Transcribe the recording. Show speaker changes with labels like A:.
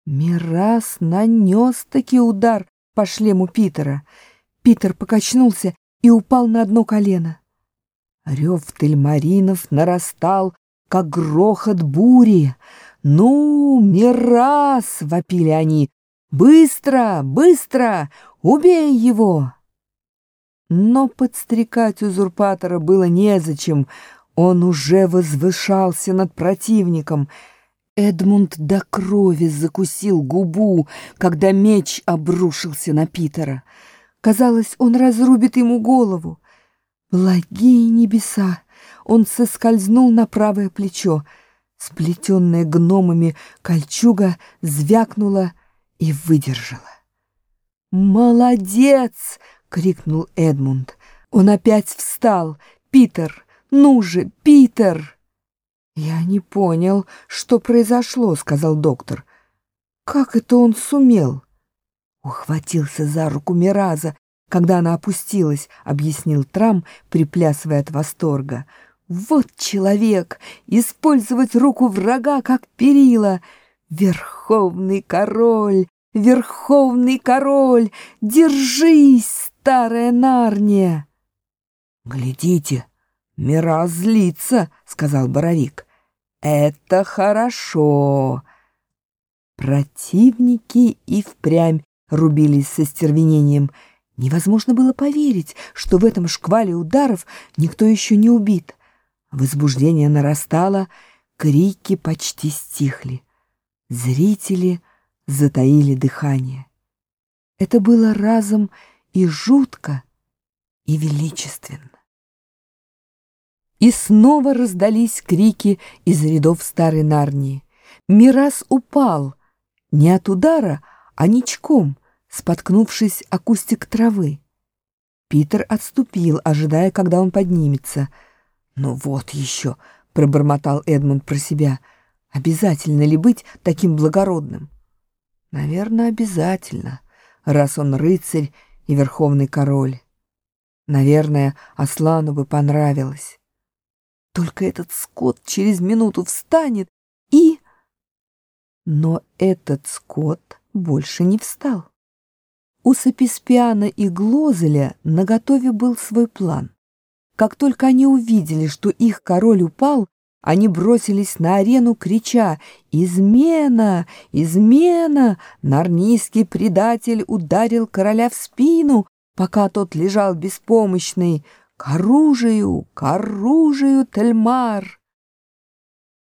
A: Мирас нанес-таки удар по шлему Питера. Питер покачнулся и упал на одно колено. Рев тельмаринов нарастал, как грохот бури. «Ну, Мирас!» — вопили они. «Быстро, быстро! Убей его!» Но подстрекать узурпатора было незачем. Он уже возвышался над противником. Эдмунд до крови закусил губу, когда меч обрушился на Питера. Казалось, он разрубит ему голову. Благие небеса! Он соскользнул на правое плечо. Сплетенная гномами кольчуга звякнула и выдержала. «Молодец!» — крикнул Эдмунд. Он опять встал. «Питер! Ну же, Питер!» «Я не понял, что произошло», — сказал доктор. «Как это он сумел?» Ухватился за руку Мираза, когда она опустилась, — объяснил Трам, приплясывая от восторга. «Вот человек! Использовать руку врага, как перила! Верховный король! Верховный король! Держись, старая Нарния!» «Глядите, Мираз злится», — сказал Боровик. «Это хорошо». Противники и впрямь рубились со стервенением. Невозможно было поверить, что в этом шквале ударов никто еще не убит. Возбуждение нарастало, крики почти стихли. Зрители затаили дыхание. Это было разом и жутко, и величественно. И снова раздались крики из рядов старой Нарнии. Мирас упал не от удара, а ничком, споткнувшись о кустик травы. Питер отступил, ожидая, когда он поднимется. «Ну вот еще», — пробормотал Эдмунд про себя, — «обязательно ли быть таким благородным?» «Наверное, обязательно, раз он рыцарь и верховный король. Наверное, Аслану бы понравилось. Только этот скот через минуту встанет и...» Но этот скот больше не встал. У Саписпиана и Глозеля наготове был свой план. Как только они увидели, что их король упал, они бросились на арену, крича: «Измена! Измена!» Нарнийский предатель ударил короля в спину, пока тот лежал беспомощный. К оружию, Тельмар!»